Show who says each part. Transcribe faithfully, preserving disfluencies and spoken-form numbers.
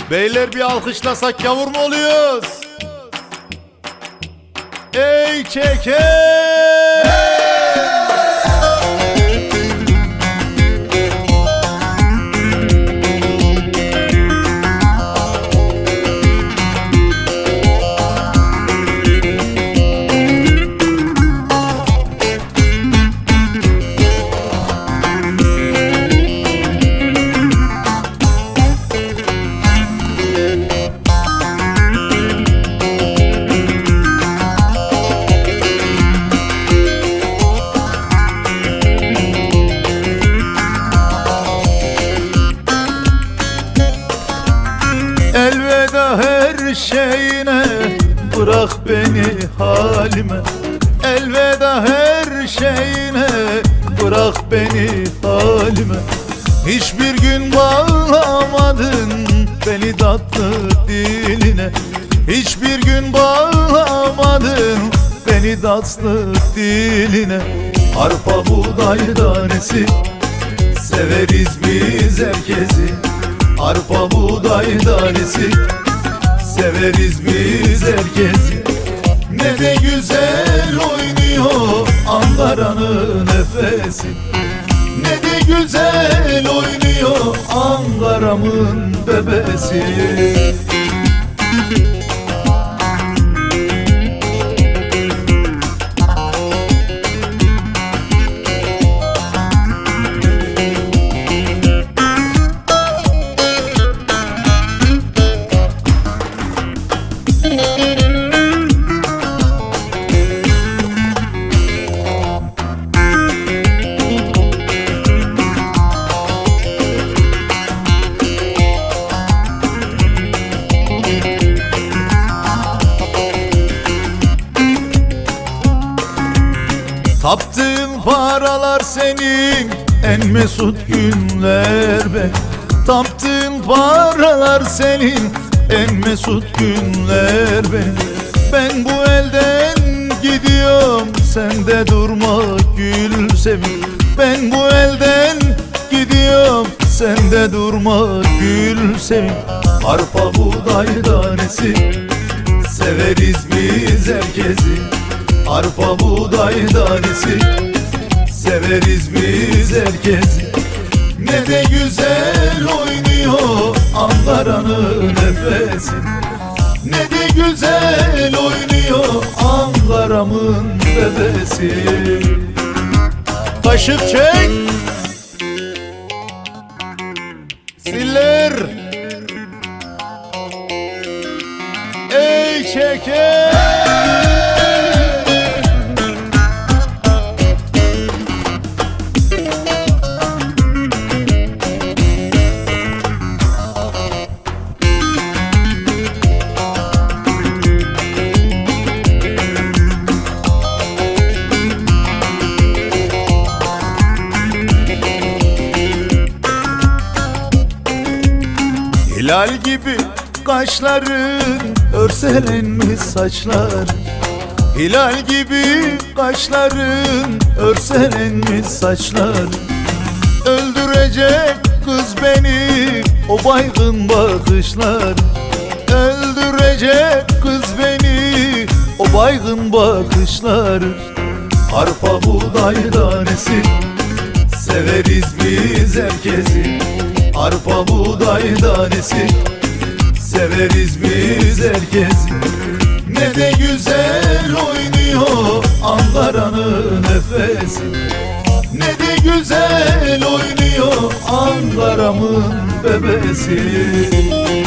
Speaker 1: Beyler bir alkışlasak yavur mu oluyoruz? Ey çeke! Elveda her şeyine, bırak beni halime. Elveda her şeyine, bırak beni halime. Hiçbir gün bağlamadın beni tatlı diline. Hiçbir gün bağlamadın beni tatlı diline. Arpa buğday tanesi, severiz biz herkesi. Arpa buğday tanesi, severiz biz herkesi. Ne de güzel oynuyor Ankara'nın nefesi. Ne de güzel oynuyor Ankara'mın bebesi. Taptığın paralar senin, en mesut günler be. Taptığın paralar senin, en mesut günler be. Ben bu elden gidiyorum, sen de durma gül sevim. Ben bu elden gidiyorum, sen de durma gül sevim. Arpa buğday tanesi, severiz biz herkesi. Arpa buğday tanesi, severiz biz herkesi. Ne de güzel oynuyor Ankara'nın nefesi. Ne de güzel oynuyor Ankara'mın bebesi. Kaşık çek, siller. Ey çeke! Hilal gibi kaşların, örselenmiş saçlar. Hilal gibi kaşların, örselenmiş saçlar. Öldürecek kız beni o baygın bakışlar. Öldürecek kız beni o baygın bakışlar. Arpa buğday tanesi, severiz biz herkesi. Arpa buğday tanesi, severiz biz herkesi. Ne de güzel oynuyor Ankara'nın nefesi. Ne de güzel oynuyor Ankara'mın bebesi.